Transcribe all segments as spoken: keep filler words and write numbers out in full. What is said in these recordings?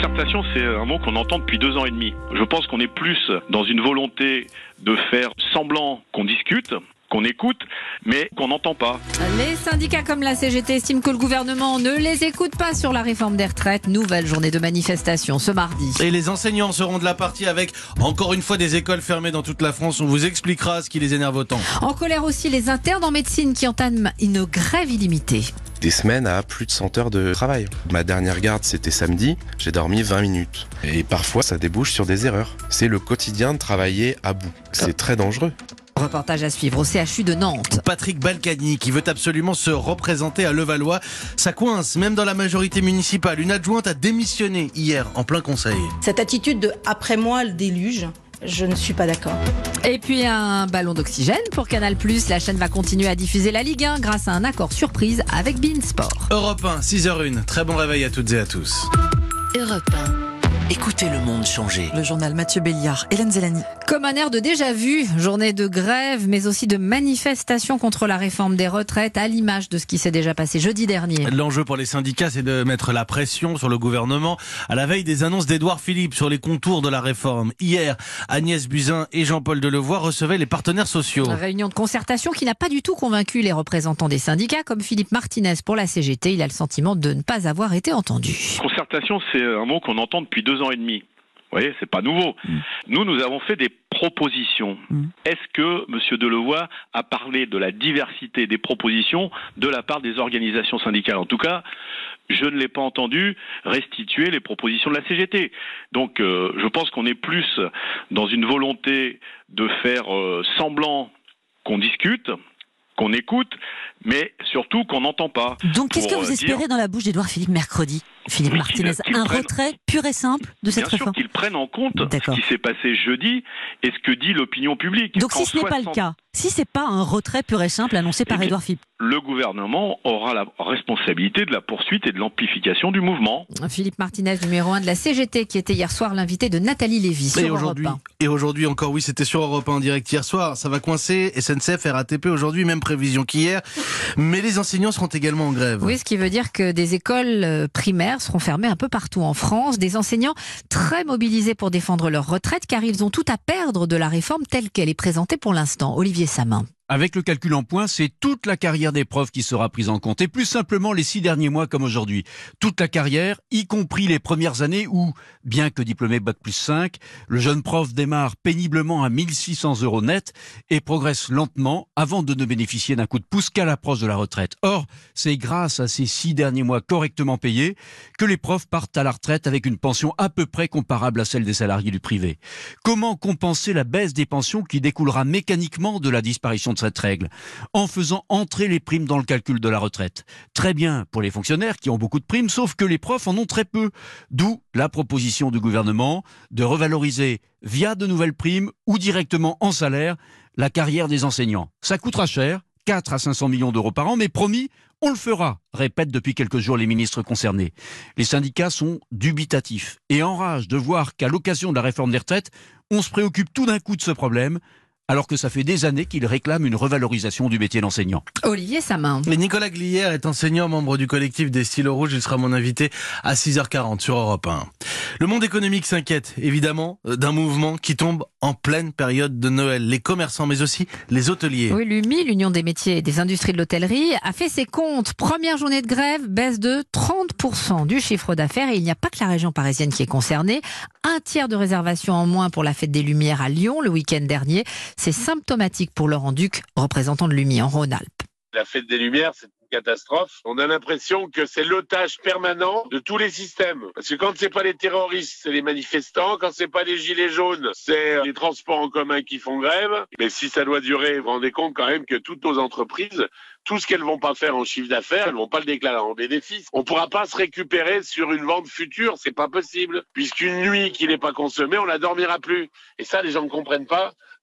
Concertation, c'est un mot qu'on entend depuis deux ans et demi. Je pense qu'on est plus dans une volonté de faire semblant qu'on discute, qu'on écoute, mais qu'on n'entend pas. Les syndicats comme la C G T estiment que le gouvernement ne les écoute pas sur la réforme des retraites. Nouvelle journée de manifestation ce mardi. Et les enseignants seront de la partie avec, encore une fois, des écoles fermées dans toute la France. On vous expliquera ce qui les énerve autant. En colère aussi les internes en médecine qui entament une grève illimitée. Des semaines à plus de cent heures de travail. Ma dernière garde, c'était samedi. J'ai dormi vingt minutes. Et parfois, ça débouche sur des erreurs. C'est le quotidien de travailler à bout. C'est très dangereux. Reportage à suivre au C H U de Nantes. Patrick Balkany qui veut absolument se représenter à Levallois. Ça coince, même dans la majorité municipale. Une adjointe a démissionné hier en plein conseil. Cette attitude de « après moi le déluge », je ne suis pas d'accord. Et puis un ballon d'oxygène pour Canal plus. La chaîne va continuer à diffuser la Ligue un grâce à un accord surprise avec beIN Sport. Europe un, six heures zéro un. Très bon réveil à toutes et à tous. Europe un. Écoutez le monde changer. Le journal Mathieu Béliard, Hélène Zélani. Comme un air de déjà-vu, journée de grève, mais aussi de manifestation contre la réforme des retraites, à l'image de ce qui s'est déjà passé jeudi dernier. L'enjeu pour les syndicats, c'est de mettre la pression sur le gouvernement à la veille des annonces d'Édouard Philippe sur les contours de la réforme. Hier, Agnès Buzyn et Jean-Paul Delevoye recevaient les partenaires sociaux. Une réunion de concertation qui n'a pas du tout convaincu les représentants des syndicats, comme Philippe Martinez pour la C G T. Il a le sentiment de ne pas avoir été entendu. Concertation, c'est un mot qu'on entend depuis deux ans et demi. Vous voyez, c'est pas nouveau. Mmh. Nous, nous avons fait des propositions. Mmh. Est-ce que M. Delevoye a parlé de la diversité des propositions de la part des organisations syndicales? En tout cas, je ne l'ai pas entendu restituer les propositions de la C G T. Donc, euh, je pense qu'on est plus dans une volonté de faire euh, semblant qu'on discute, qu'on écoute, mais surtout qu'on n'entend pas. Donc qu'est-ce que vous dire... espérez dans la bouche d'Édouard Philippe mercredi, Philippe Martinez? Un prenne... retrait pur et simple de cette Bien réforme? Bien sûr qu'ils prennent en compte D'accord. ce qui s'est passé jeudi et ce que dit l'opinion publique. Donc si ce n'est pas le cas, si ce n'est pas un retrait pur et simple annoncé par Édouard Philippe, le gouvernement aura la responsabilité de la poursuite et de l'amplification du mouvement. Philippe Martinez, numéro un de la C G T, qui était hier soir l'invité de Nathalie Lévy sur et aujourd'hui, Europe un. Et aujourd'hui encore, oui, c'était sur Europe un en direct hier soir. Ça va coincer, S N C F, R A T P aujourd'hui, même prévision qu'hier. Mais les enseignants seront également en grève. Oui, ce qui veut dire que des écoles primaires seront fermées un peu partout en France. Des enseignants très mobilisés pour défendre leur retraite, car ils ont tout à perdre de la réforme telle qu'elle est présentée pour l'instant. Olivier Samin. Avec le calcul en points, c'est toute la carrière des profs qui sera prise en compte. Et plus simplement les six derniers mois comme aujourd'hui. Toute la carrière, y compris les premières années où, bien que diplômé bac plus cinq, le jeune prof démarre péniblement à mille six cents euros net et progresse lentement avant de ne bénéficier d'un coup de pouce qu'à l'approche de la retraite. Or, c'est grâce à ces six derniers mois correctement payés que les profs partent à la retraite avec une pension à peu près comparable à celle des salariés du privé. Comment compenser la baisse des pensions qui découlera mécaniquement de la disparition de cette règle? En faisant entrer les primes dans le calcul de la retraite. Très bien pour les fonctionnaires qui ont beaucoup de primes, sauf que les profs en ont très peu. D'où la proposition du gouvernement de revaloriser via de nouvelles primes ou directement en salaire la carrière des enseignants. Ça coûtera cher, quatre à cinq cents millions d'euros par an, mais promis, on le fera, répètent depuis quelques jours les ministres concernés. Les syndicats sont dubitatifs et enragent de voir qu'à l'occasion de la réforme des retraites, on se préoccupe tout d'un coup de ce problème, alors que ça fait des années qu'il réclame une revalorisation du métier d'enseignant. Olivier Samin. Et Nicolas Glière est enseignant, membre du collectif des Stylos Rouges. Il sera mon invité à six heures quarante sur Europe un. Le monde économique s'inquiète, évidemment, d'un mouvement qui tombe en pleine période de Noël. Les commerçants, mais aussi les hôteliers. Oui, l'U M I, l'Union des métiers et des industries de l'hôtellerie, a fait ses comptes. Première journée de grève, baisse de trente pour cent du chiffre d'affaires. Et il n'y a pas que la région parisienne qui est concernée. Un tiers de réservations en moins pour la fête des Lumières à Lyon le week-end dernier. C'est symptomatique pour Laurent Duc, représentant de l'U M I en Rhône-Alpes. La fête des Lumières, c'est une catastrophe. On a l'impression que c'est l'otage permanent de tous les systèmes. Parce que quand c'est pas les terroristes, c'est les manifestants. Quand c'est pas les gilets jaunes, c'est les transports en commun qui font grève. Mais si ça doit durer, vous vous rendez compte quand même que toutes nos entreprises, tout ce qu'elles vont pas faire en chiffre d'affaires, elles vont pas le déclarer en bénéfice. On pourra pas se récupérer sur une vente future, c'est pas possible. Puisqu'une nuit qui n'est pas consommée, on la dormira plus. Et ça, les gens ne comprennent pas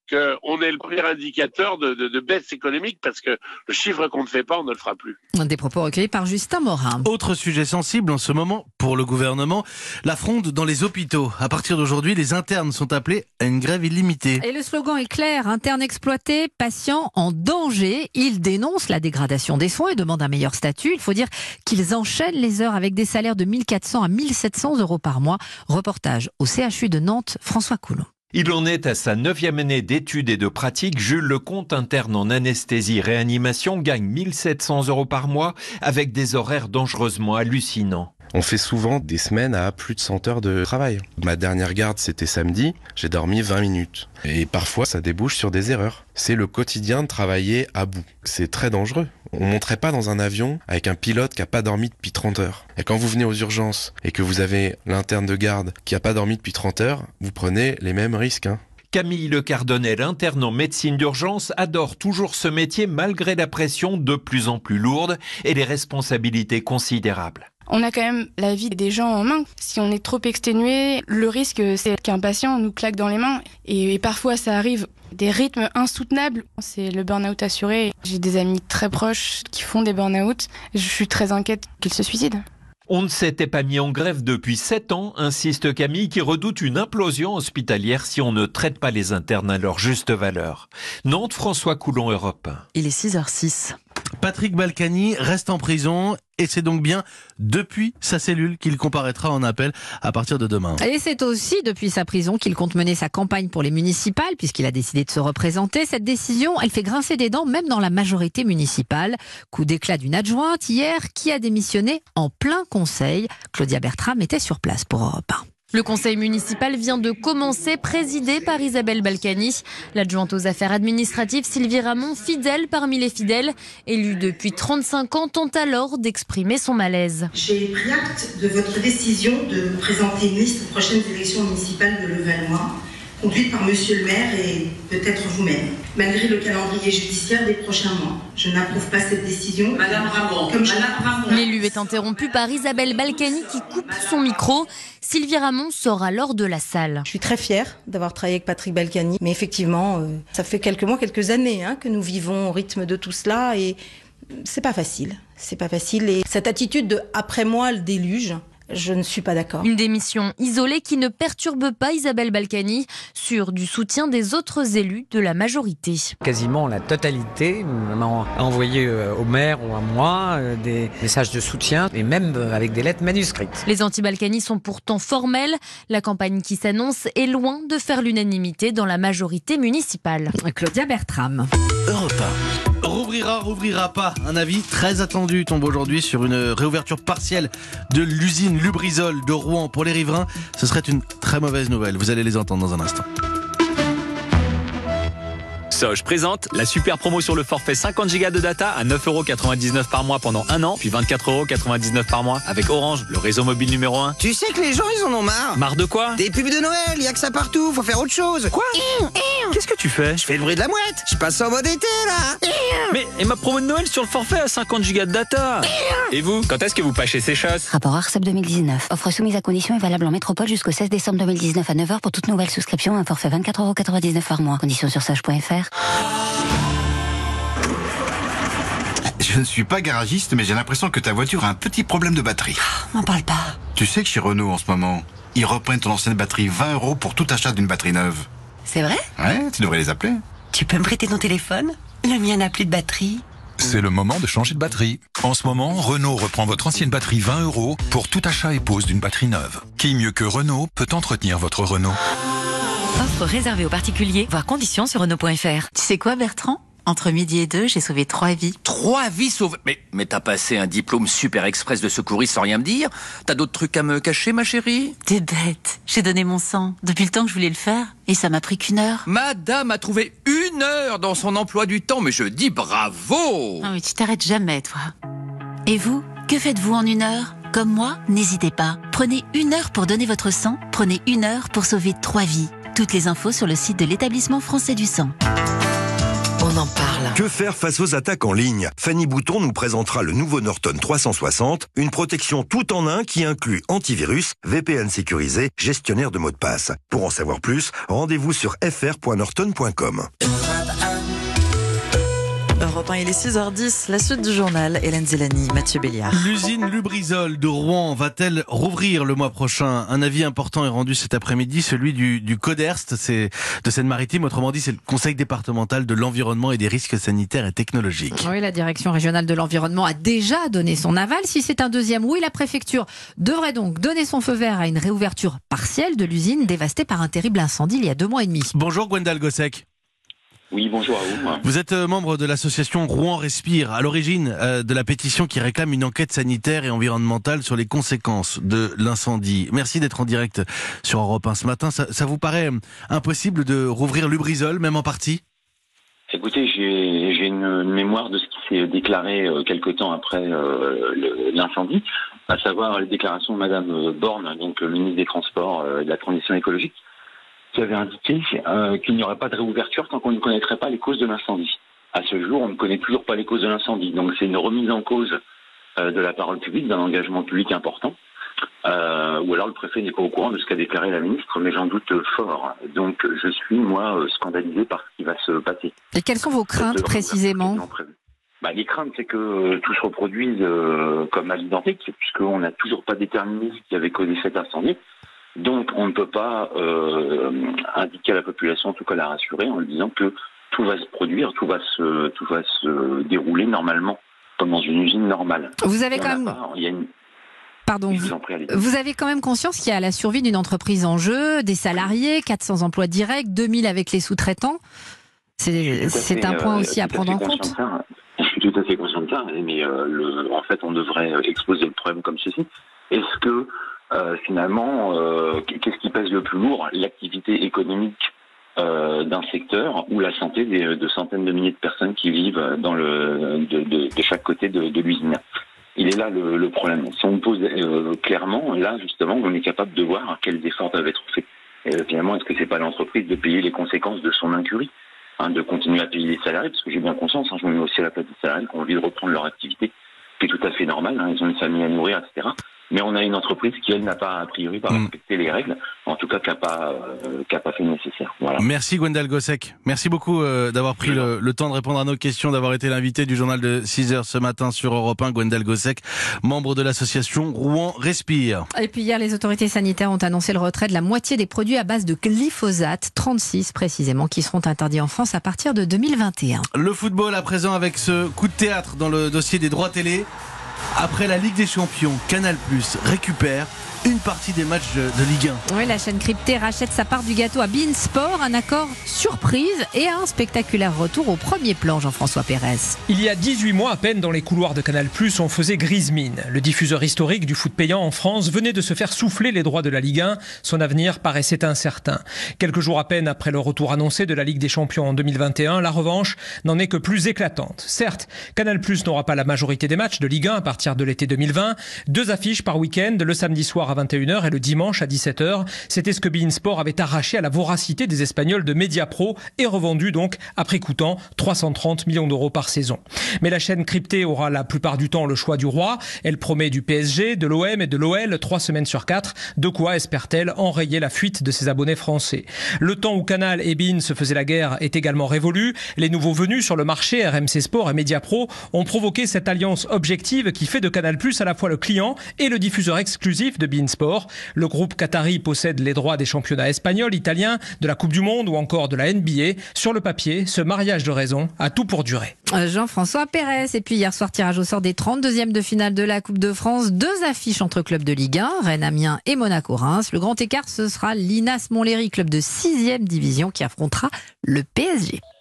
qu'on est le premier indicateur de, de, de baisse économique parce que le chiffre qu'on ne fait pas, on ne le fera plus. Des propos recueillis par Justin Morin. Autre sujet sensible en ce moment pour le gouvernement, la fronde dans les hôpitaux. À partir d'aujourd'hui, les internes sont appelés à une grève illimitée. Et le slogan est clair, internes exploités, patients en danger. Ils dénoncent la dégradation des soins et demandent un meilleur statut. Il faut dire qu'ils enchaînent les heures avec des salaires de mille quatre cents à mille sept cents euros par mois. Reportage au C H U de Nantes, François Coulon. Il en est à sa neuvième année d'études et de pratique. Jules Lecomte, interne en anesthésie-réanimation, gagne mille sept cents euros par mois avec des horaires dangereusement hallucinants. On fait souvent des semaines à plus de cent heures de travail. Ma dernière garde, c'était samedi, j'ai dormi vingt minutes. Et parfois, ça débouche sur des erreurs. C'est le quotidien de travailler à bout. C'est très dangereux. On ne monterait pas dans un avion avec un pilote qui n'a pas dormi depuis trente heures. Et quand vous venez aux urgences et que vous avez l'interne de garde qui n'a pas dormi depuis trente heures, vous prenez les mêmes risques, hein. Camille Le Cardonnel, interne en médecine d'urgence, adore toujours ce métier malgré la pression de plus en plus lourde et les responsabilités considérables. On a quand même la vie des gens en main. Si on est trop exténué, le risque, c'est qu'un patient nous claque dans les mains. Et, et parfois, ça arrive des rythmes insoutenables. C'est le burn-out assuré. J'ai des amis très proches qui font des burn-out. Je suis très inquiète qu'ils se suicident. On ne s'était pas mis en grève depuis sept ans, insiste Camille, qui redoute une implosion hospitalière si on ne traite pas les internes à leur juste valeur. Nantes, François Coulon, Europe un. Il est six heures six. Patrick Balkany reste en prison et c'est donc bien depuis sa cellule qu'il comparaîtra en appel à partir de demain. Et c'est aussi depuis sa prison qu'il compte mener sa campagne pour les municipales puisqu'il a décidé de se représenter. Cette décision, elle fait grincer des dents même dans la majorité municipale. Coup d'éclat d'une adjointe hier qui a démissionné en plein conseil. Claudia Bertram était sur place pour Europe un. Le conseil municipal vient de commencer, présidé par Isabelle Balkany. L'adjointe aux affaires administratives Sylvie Ramon, fidèle parmi les fidèles, élue depuis trente-cinq ans, tente alors d'exprimer son malaise. J'ai pris acte de votre décision de présenter une liste aux prochaines élections municipales de Levallois, conduite par monsieur le maire et peut-être vous-même. Malgré le calendrier judiciaire des prochains mois, je n'approuve pas cette décision. Madame Ramon, Comme je... Madame Ramon. L'élu est interrompu par Isabelle Balkany qui coupe son micro. Sylvie Ramon sort alors de la salle. Je suis très fière d'avoir travaillé avec Patrick Balkany, mais effectivement, euh, ça fait quelques mois, quelques années hein, que nous vivons au rythme de tout cela et c'est pas facile. C'est pas facile et cette attitude de après moi le déluge. Je ne suis pas d'accord. Une démission isolée qui ne perturbe pas Isabelle Balkany, sûre du soutien des autres élus de la majorité. Quasiment la totalité m'a envoyé au maire ou à moi des messages de soutien et même avec des lettres manuscrites. Les anti-Balkany sont pourtant formels. La campagne qui s'annonce est loin de faire l'unanimité dans la majorité municipale. Claudia Bertram. Europe un. Rouvrira, rouvrira pas. Un avis très attendu tombe aujourd'hui sur une réouverture partielle de l'usine Lubrizol de Rouen pour les riverains. Ce serait une très mauvaise nouvelle. Vous allez les entendre dans un instant. Soge présente la super promo sur le forfait cinquante giga de data à neuf euros quatre-vingt-dix-neuf par mois pendant un an, puis vingt-quatre euros quatre-vingt-dix-neuf par mois avec Orange, le réseau mobile numéro un. Tu sais que les gens, ils en ont marre. Marre de quoi? Des pubs de Noël, y a que ça partout, faut faire autre chose. Quoi? Qu'est-ce que tu fais? Je fais le bruit de la mouette, je passe en mode été, là. Mais, et ma promo de Noël sur le forfait à cinquante giga de data? Et vous, quand est-ce que vous pâchez ces chasses? Rapport Arcep deux mille dix-neuf. Offre soumise à condition et valable en métropole jusqu'au seize décembre deux mille dix-neuf à neuf heures pour toute nouvelle souscription. Un forfait vingt-quatre euros quatre-vingt-dix-neuf par mois. Conditions sur sage point f r. Je ne suis pas garagiste, mais j'ai l'impression que ta voiture a un petit problème de batterie. Oh, m'en parle pas. Tu sais que chez Renault, en ce moment, ils reprennent ton ancienne batterie vingt euros pour tout achat d'une batterie neuve. C'est vrai? Ouais, tu devrais les appeler. Tu peux me prêter ton téléphone? Le mien n'a plus de batterie. C'est le moment de changer de batterie. En ce moment, Renault reprend votre ancienne batterie vingt euros pour tout achat et pose d'une batterie neuve. Qui mieux que Renault peut entretenir votre Renault? Offre réservée aux particuliers, voir conditions sur Renault point f r. Tu sais quoi, Bertrand? Entre midi et deux, j'ai sauvé trois vies. Trois vies sauvées? Mais, mais t'as passé un diplôme super express de secouriste sans rien me dire? T'as d'autres trucs à me cacher, ma chérie? T'es bête. J'ai donné mon sang depuis le temps que je voulais le faire et ça m'a pris qu'une heure. Madame a trouvé une heure dans son emploi du temps, mais je dis bravo! Ah oui, tu t'arrêtes jamais, toi. Et vous, que faites-vous en une heure? Comme moi, n'hésitez pas. Prenez une heure pour donner votre sang. Prenez une heure pour sauver trois vies. Toutes les infos sur le site de l'établissement français du sang. On en parle. parle. Que faire face aux attaques en ligne? Fanny Bouton nous présentera le nouveau Norton trois cent soixante, une protection tout en un qui inclut antivirus, V P N sécurisé, gestionnaire de mots de passe. Pour en savoir plus, rendez-vous sur f r point norton point com. Europe un, il est six heures dix, la suite du journal, Hélène Zélani, Mathieu Béliard. L'usine Lubrizol de Rouen va-t-elle rouvrir le mois prochain? Un avis important est rendu cet après-midi, celui du, du CODERST, c'est de Seine-Maritime, autrement dit c'est le Conseil départemental de l'environnement et des risques sanitaires et technologiques. Oui, la direction régionale de l'environnement a déjà donné son aval. Si c'est un deuxième oui, la préfecture devrait donc donner son feu vert à une réouverture partielle de l'usine dévastée par un terrible incendie il y a deux mois et demi. Bonjour Gwendal Gossec. Oui, bonjour à vous. Vous êtes membre de l'association Rouen Respire, à l'origine euh, de la pétition qui réclame une enquête sanitaire et environnementale sur les conséquences de l'incendie. Merci d'être en direct sur Europe un ce matin. Ça, ça vous paraît impossible de rouvrir Lubrizol, même en partie? Écoutez, j'ai, j'ai une, une mémoire de ce qui s'est déclaré euh, quelque temps après euh, le, l'incendie, à savoir les déclarations de Madame Borne, donc le ministre des Transports euh, et de la Transition écologique, qui avait indiqué euh, qu'il n'y aurait pas de réouverture tant qu'on ne connaîtrait pas les causes de l'incendie. À ce jour, on ne connaît toujours pas les causes de l'incendie. Donc c'est une remise en cause euh, de la parole publique, d'un engagement public important. Euh, ou alors le préfet n'est pas au courant de ce qu'a déclaré la ministre, mais j'en doute fort. Donc je suis, moi, scandalisé par ce qui va se passer. Et quelles sont vos craintes précisément? Bah, les craintes, c'est que tout se reproduise euh, comme à l'identique, puisqu'on n'a toujours pas déterminé ce qui avait causé cet incendie. Donc, on ne peut pas euh, indiquer à la population, en tout cas la rassurer, en lui disant que tout va se produire, tout va se, tout va se dérouler normalement, comme dans une usine normale. Vous avez quand même... Pas, il y a une... Pardon, vous, vous avez quand même conscience qu'il y a la survie d'une entreprise en jeu, des salariés, quatre cents emplois directs, deux mille avec les sous-traitants. C'est, c'est un point euh, aussi à prendre en compte. Je suis tout à fait conscient de ça, mais euh, le, en fait, on devrait exposer le problème comme ceci. Est-ce que Euh, finalement, euh, qu'est-ce qui pèse le plus lourd? L'activité économique euh, d'un secteur ou la santé des, de centaines de milliers de personnes qui vivent dans le, de, de, de chaque côté de, de l'usine. Il est là le, le problème. Si on pose euh, clairement, là justement, on est capable de voir quels efforts doivent être faits. Et euh, finalement, est-ce que c'est pas l'entreprise de payer les conséquences de son incurie, hein, de continuer à payer les salariés, parce que j'ai bien conscience, hein, je me mets aussi à la place des salariés qui ont envie de reprendre leur activité, qui est tout à fait normal, hein, ils ont une famille à nourrir, et cetera. Mais on a une entreprise qui, elle, n'a pas, a priori, pas respecté les règles, en tout cas, qui n'a pas, euh, qui a pas fait le nécessaire. Voilà. Merci Gwendal Gossec. Merci beaucoup euh, d'avoir pris le, le temps de répondre à nos questions, d'avoir été l'invité du journal de six heures ce matin sur Europe un. Gwendal Gossec, membre de l'association Rouen Respire. Et puis hier, les autorités sanitaires ont annoncé le retrait de la moitié des produits à base de glyphosate, trente-six précisément, qui seront interdits en France à partir de deux mille vingt et un. Le football à présent avec ce coup de théâtre dans le dossier des droits télé. Après la Ligue des Champions, Canal plus récupère une partie des matchs de, de Ligue un. Oui, la chaîne cryptée rachète sa part du gâteau à beIN Sport, un accord surprise et un spectaculaire retour au premier plan, Jean-François Pérez. Il y a dix-huit mois à peine, dans les couloirs de Canal plus, on faisait grise mine. Le diffuseur historique du foot payant en France venait de se faire souffler les droits de la Ligue un. Son avenir paraissait incertain. Quelques jours à peine après le retour annoncé de la Ligue des Champions en deux mille vingt et un, la revanche n'en est que plus éclatante. Certes, Canal plus n'aura pas la majorité des matchs de Ligue un à partir de l'été deux mille vingt. Deux affiches par week-end, le samedi soir à vingt et une heures et le dimanche à dix-sept heures. C'était ce que beIN Sport avait arraché à la voracité des Espagnols de Mediapro et revendu donc à prix coûtant trois cent trente millions d'euros par saison. Mais la chaîne cryptée aura la plupart du temps le choix du roi. Elle promet du P S G, de l'O M et de l'O L trois semaines sur quatre. De quoi espère-t-elle enrayer la fuite de ses abonnés français? Le temps où Canal et beIN se faisaient la guerre est également révolu. Les nouveaux venus sur le marché, R M C Sport et Mediapro, ont provoqué cette alliance objective qui fait de Canal plus à la fois le client et le diffuseur exclusif de beIN Sport. Le groupe qatari possède les droits des championnats espagnols, italiens, de la Coupe du Monde ou encore de la N B A. Sur le papier, ce mariage de raison a tout pour durer. Jean-François Pérez. Et puis hier soir, tirage au sort des trente-deuxièmes de finale de la Coupe de France. Deux affiches entre clubs de Ligue un, Rennes Amiens et Monaco-Reims. Le grand écart, ce sera l'I N A S Montlhéry, club de sixième division, qui affrontera le P S G.